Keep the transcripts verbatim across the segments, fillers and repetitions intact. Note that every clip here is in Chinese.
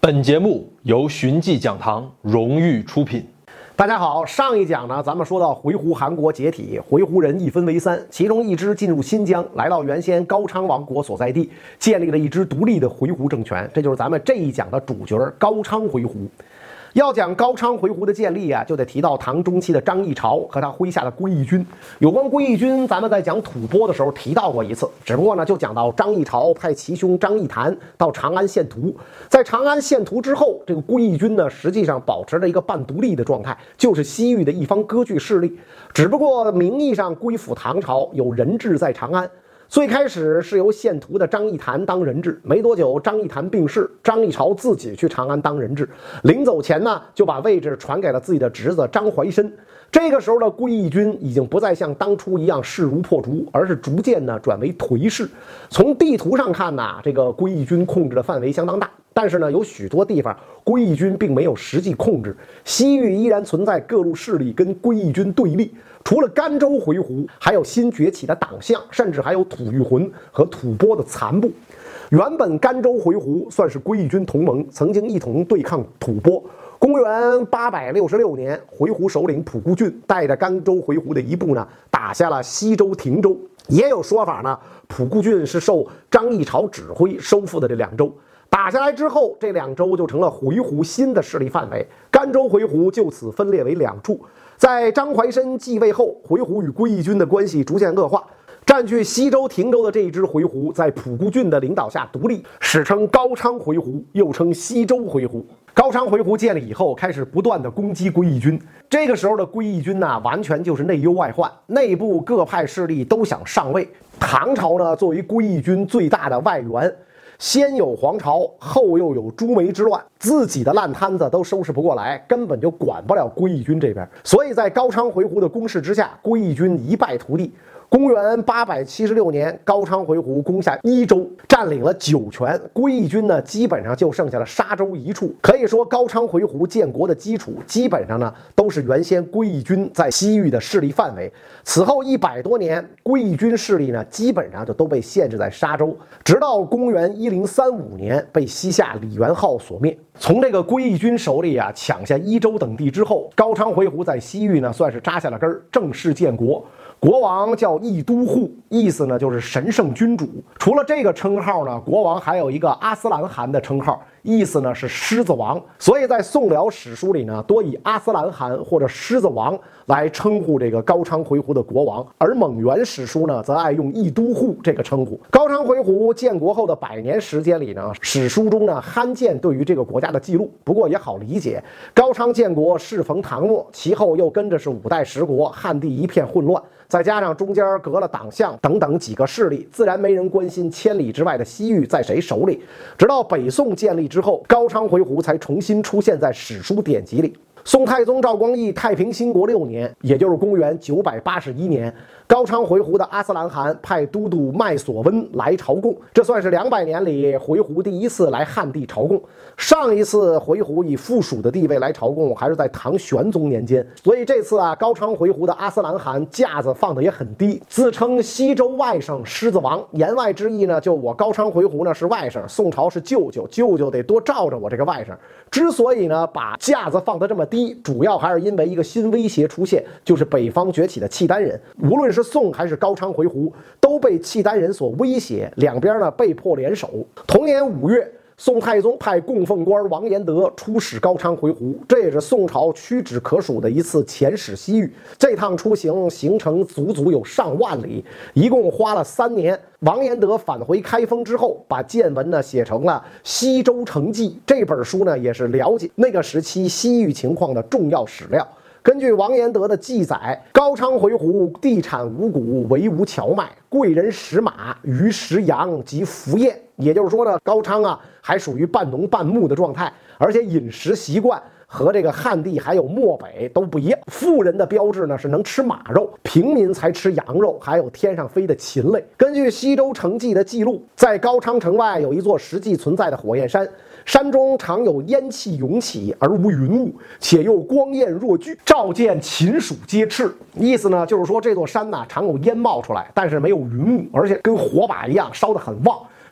本节目由寻迹讲堂荣誉出品。 大家好，上一讲呢，咱们说到回鹘汗国解体，回鹘人一分为三，其中一支进入新疆，来到原先高昌王国所在地，建立了一支独立的回鹘政权。这就是咱们这一讲的主角高昌回鹘。要讲高昌回鹘的建立啊，就得提到唐中期的张议潮和他麾下的归义军。有关归义军，咱们在讲吐蕃的时候提到过一次，只不过呢，就讲到张议潮派其兄张议谈到长安献图。在长安献图之后，这个归义军呢，实际上保持着一个半独立的状态，就是西域的一方割据势力，只不过名义上归附唐朝，有人质在长安。最开始是由献图的张议谈当人质，没多久张议谈病逝，张议潮自己去长安当人质，临走前呢，就把位置传给了自己的侄子张怀申。这个时候的归义军已经不再像当初一样势如破竹，而是逐渐呢转为颓势。从地图上看呢，这个归义军控制的范围相当大，但是呢，有许多地方归义军并没有实际控制，西域依然存在各路势力跟归义军对立。除了甘州回鹘，还有新崛起的党项，甚至还有吐谷浑和吐蕃的残部。原本甘州回鹘算是归义军同盟，曾经一同对抗吐蕃。公元八百六十六年，回鹘首领普固峻带着甘州回鹘的一部呢，打下了西州、亭州。也有说法呢，普固峻是受张议潮指挥收复的这两州。打下来之后，这两州就成了回鹘新的势力范围，甘州回鹘就此分裂为两处。在张怀申继位后，回鹘与归义军的关系逐渐恶化。占据西州、亭州的这一支回鹘，在普固峻的领导下独立，史称高昌回鹘，又称西州回鹘。高昌回鹘建立以后，开始不断的攻击归义军。这个时候的归义军呢，完全就是内忧外患，内部各派势力都想上位。唐朝呢，作为归义军最大的外援，先有黄巢，后又有朱梅之乱，自己的烂摊子都收拾不过来，根本就管不了归义军这边。所以在高昌回鹘的攻势之下，归义军一败涂地。公元八百七十六年，高昌回鹘攻下伊州，占领了酒泉，归义军呢基本上就剩下了沙州一处。可以说，高昌回鹘建国的基础基本上呢都是原先归义军在西域的势力范围。此后一百多年，归义军势力呢基本上就都被限制在沙州，直到公元一零三五年被西夏李元昊所灭。从这个归义军手里啊抢下伊州等地之后，高昌回鹘在西域呢算是扎下了根儿，正式建国。国王叫义都护，意思呢就是神圣君主。除了这个称号呢，国王还有一个阿斯兰汗的称号，意思呢是狮子王。所以在宋辽史书里呢，多以阿斯兰汗或者狮子王来称呼这个高昌回鹘的国王，而蒙元史书呢则爱用义都护这个称呼。高昌回鹘建国后的百年时间里呢，史书中呢罕见对于这个国家的记录，不过也好理解。高昌建国适逢唐末，其后又跟着是五代十国，汉地一片混乱，再加上中间隔了党项等等几个势力，自然没人关心千里之外的西域在谁手里。直到北宋建立之后，高昌回鹘才重新出现在史书典籍里。宋太宗赵光义太平兴国六年，也就是公元九百八十一年，高昌回鹘的阿斯兰汗派都督麦索温来朝贡，这算是两百年里回鹘第一次来汉地朝贡。上一次回鹘以附属的地位来朝贡，还是在唐玄宗年间。所以这次啊，高昌回鹘的阿斯兰汗架子放得也很低，自称西州外甥狮子王，言外之意呢，就我高昌回鹘呢是外甥，宋朝是舅舅，舅舅得多罩着我这个外甥。之所以呢把架子放得这么低，主要还是因为一个新威胁出现，就是北方崛起的契丹人。无论是宋还是高昌回鹘，都被契丹人所威胁，两边呢被迫联手。同年五月，宋太宗派供奉官王延德出使高昌回鹘，这也是宋朝屈指可数的一次遣使西域。这趟出行行程足足有上万里，一共花了三年。王延德返回开封之后，把见闻呢写成了《西周成记》这本书呢，也是了解那个时期西域情况的重要史料。根据王延德的记载，高昌回鹘地产五谷，为无荞麦，贵人食马，鱼食羊及服燕。也就是说呢，高昌啊还属于半农半牧的状态，而且饮食习惯和这个汉地还有漠北都不一样。富人的标志呢是能吃马肉，平民才吃羊肉，还有天上飞的禽类。根据《西周成记》的记录，在高昌城外有一座实际存在的火焰山，山中常有烟气涌起而无云雾，且又光焰若炬，照见禽属皆赤。意思呢就是说这座山呢常有烟冒出来，但是没有云雾，而且跟火把一样烧得很旺。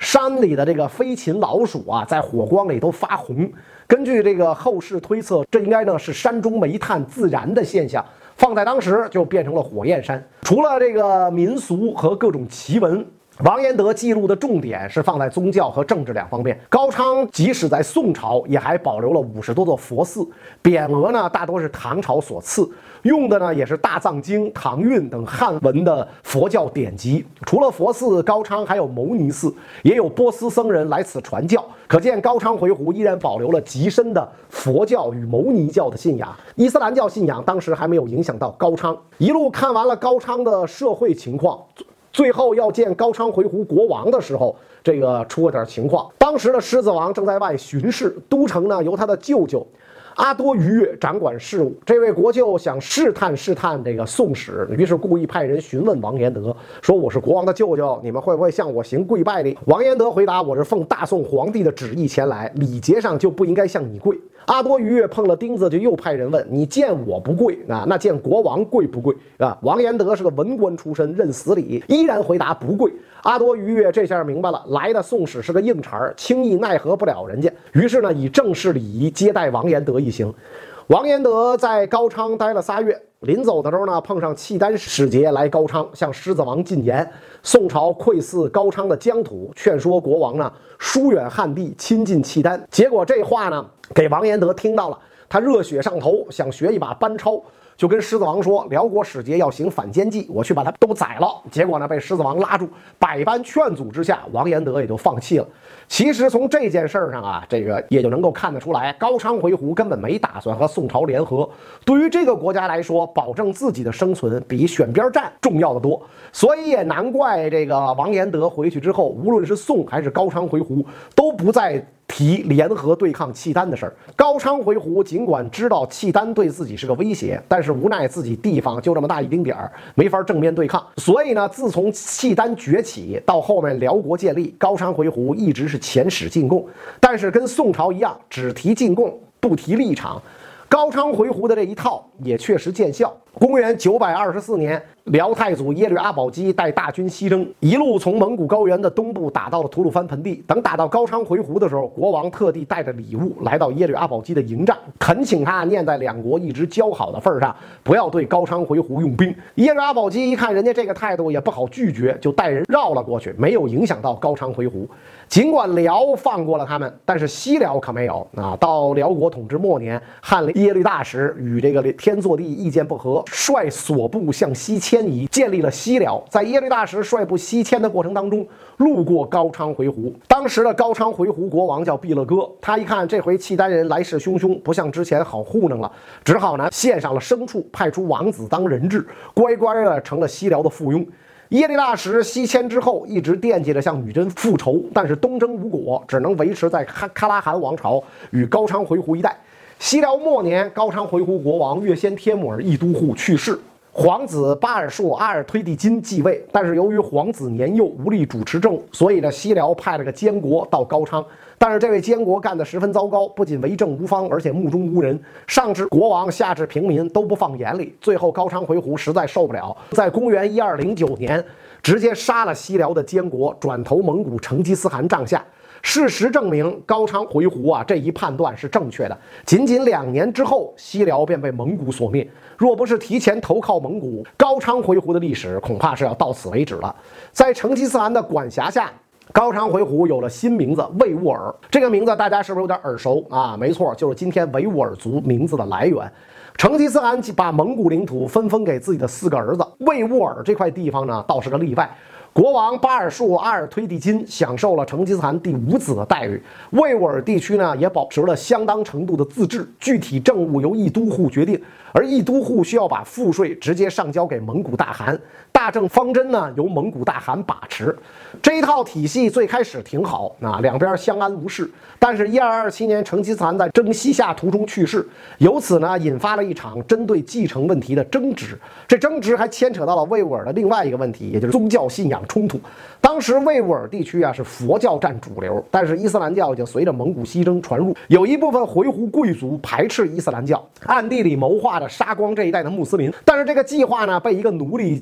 山里的这个飞禽老鼠啊，在火光里都发红。根据这个后世推测，这应该呢是山中煤炭自燃的现象，放在当时就变成了火焰山。除了这个民俗和各种奇闻，王延德记录的重点是放在宗教和政治两方面。高昌即使在宋朝，也还保留了五十多座佛寺，匾额呢大多是唐朝所赐，用的呢也是大藏经、唐韵等汉文的佛教典籍。除了佛寺，高昌还有牟尼寺，也有波斯僧人来此传教。可见高昌回鹘依然保留了极深的佛教与牟尼教的信仰。伊斯兰教信仰当时还没有影响到高昌。一路看完了高昌的社会情况，最后要见高昌回鹘国王的时候，这个出了点情况。当时的狮子王正在外巡视，都城呢由他的舅舅阿多于越掌管事务。这位国舅想试探试探这个宋史，于是故意派人询问王延德，说我是国王的舅舅，你们会不会向我行跪拜礼？王延德回答，我是奉大宋皇帝的旨意前来，礼节上就不应该向你跪。阿多于越碰了钉子，就又派人问，你见我不跪啊，那见国王跪不跪啊？王延德是个文官出身，认死理，依然回答不跪。阿多于越这下明白了，来的宋史是个硬茬，轻易奈何不了人家，于是呢以正式礼仪接待王延德一行。王延德在高昌待了仨月，临走的时候呢，碰上契丹使节来高昌，向狮子王进言，宋朝窥伺高昌的疆土，劝说国王呢疏远汉地，亲近契丹。结果这话呢给王延德听到了，他热血上头，想学一把班超，就跟狮子王说，辽国使节要行反间计，我去把他都宰了。结果呢被狮子王拉住，百般劝阻之下，王延德也就放弃了。其实从这件事上啊，这个也就能够看得出来，高昌回鹘根本没打算和宋朝联合。对于这个国家来说，保证自己的生存比选边站重要的多。所以也难怪这个王延德回去之后，无论是宋还是高昌回鹘，都不再提联合对抗契丹的事儿。高昌回鹘尽管知道契丹对自己是个威胁，但是无奈自己地方就这么大一丁点儿，没法正面对抗。所以呢，自从契丹崛起到后面辽国建立，高昌回鹘一直是遣使进贡，但是跟宋朝一样，只提进贡不提立场。高昌回鹘的这一套也确实见效。公元九百二十四年，辽太祖耶律阿保机带大军西征，一路从蒙古高原的东部打到了吐鲁番盆地。等打到高昌回鹘的时候，国王特地带着礼物来到耶律阿保机的营帐，恳请他念在两国一直交好的份上，不要对高昌回鹘用兵。耶律阿保机一看人家这个态度，也不好拒绝，就带人绕了过去，没有影响到高昌回鹘。尽管辽放过了他们，但是西辽可没有啊。到辽国统治末年，汉耶律大石与这个天祚帝意见不合，率所部向西迁移，建立了西辽。在耶律大石率部西迁的过程当中，路过高昌回鹘。当时的高昌回鹘国王叫毕勒哥，他一看这回契丹人来势汹汹，不像之前好糊弄了，只好呢献上了牲畜，派出王子当人质，乖乖的成了西辽的附庸。耶律大石西迁之后，一直惦记着向女真复仇，但是东征无果，只能维持在喀拉汗王朝与高昌回鹘一带。西辽末年，高昌回鹘国王月先帖木儿亦都护去世，皇子巴尔硕阿尔推地金继位，但是由于皇子年幼无力主持政务，所以呢西辽派了个监国到高昌。但是这位监国干得十分糟糕，不仅为政无方，而且目中无人，上至国王下至平民都不放眼里。最后高昌回鹘实在受不了，在公元一二零九年直接杀了西辽的监国，转投蒙古成吉思汗帐下。事实证明，高昌回鹘啊这一判断是正确的。仅仅两年之后，西辽便被蒙古所灭。若不是提前投靠蒙古，高昌回鹘的历史恐怕是要到此为止了。在成吉思汗的管辖下，高昌回鹘有了新名字维吾尔。这个名字大家是不是有点耳熟啊？没错，就是今天维吾尔族名字的来源。成吉思汗把蒙古领土分封给自己的四个儿子，维吾尔这块地方呢倒是个例外。国王巴尔术阿尔推地金享受了成吉思汗第五子的待遇，维吾尔地区呢也保持了相当程度的自治，具体政务由议都护决定，而议都护需要把赋税直接上交给蒙古大汗，大政方针呢由蒙古大汗把持。这一套体系最开始挺好啊，两边相安无事。但是，一二二七年成吉思汗在征西夏途中去世，由此呢引发了一场针对继承问题的争执。这争执还牵扯到了维吾尔的另外一个问题，也就是宗教信仰冲突。当时维吾尔地区啊是佛教占主流，但是伊斯兰教已经随着蒙古西征传入，有一部分回鹘贵族排斥伊斯兰教，暗地里谋划着杀光这一带的穆斯林。但是这个计划呢被一个奴隶泄露，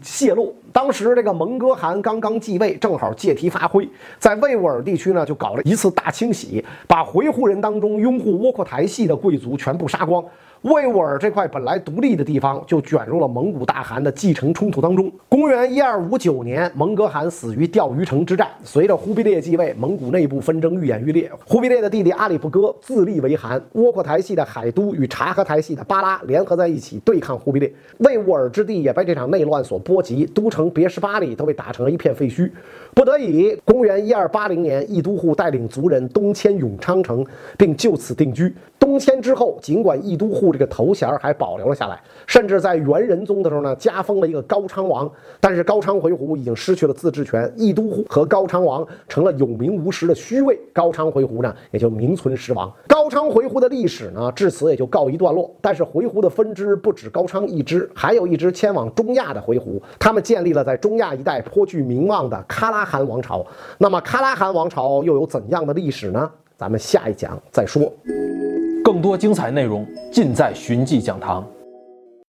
度。当时这个蒙哥汗刚刚继位，正好借题发挥，在魏吾尔地区呢就搞了一次大清洗，把回鹘人当中拥护窝阔台系的贵族全部杀光。魏吾尔这块本来独立的地方就卷入了蒙古大汗的继承冲突当中。公元一二五九年，蒙哥汗死于钓鱼城之战。随着忽必烈继位，蒙古内部纷争愈演愈烈。忽必烈的弟弟阿里不哥自立为汗，窝阔台系的海都与察合台系的巴拉联合在一起对抗忽必烈。魏吾尔之地也被这场内乱所波及，都城别什巴里都被打成了一片废墟。不得已，公元一二八零年，义都护带领族人东迁永昌城，并就此定居。东迁之后，尽管义都护这个头衔还保留了下来，甚至在元仁宗的时候呢，加封了一个高昌王。但是高昌回鹘已经失去了自治权，义都护和高昌王成了有名无实的虚位，高昌回鹘呢也就名存实亡。高昌回鹘的历史呢，至此也就告一段落。但是回鹘的分支不止高昌一支，还有一支迁往中亚的回鹘，他们建立了在中亚一带颇具名望的喀拉汗王朝。那么喀拉汗王朝又有怎样的历史呢？咱们下一讲再说。 更多精彩内容尽在寻迹讲堂。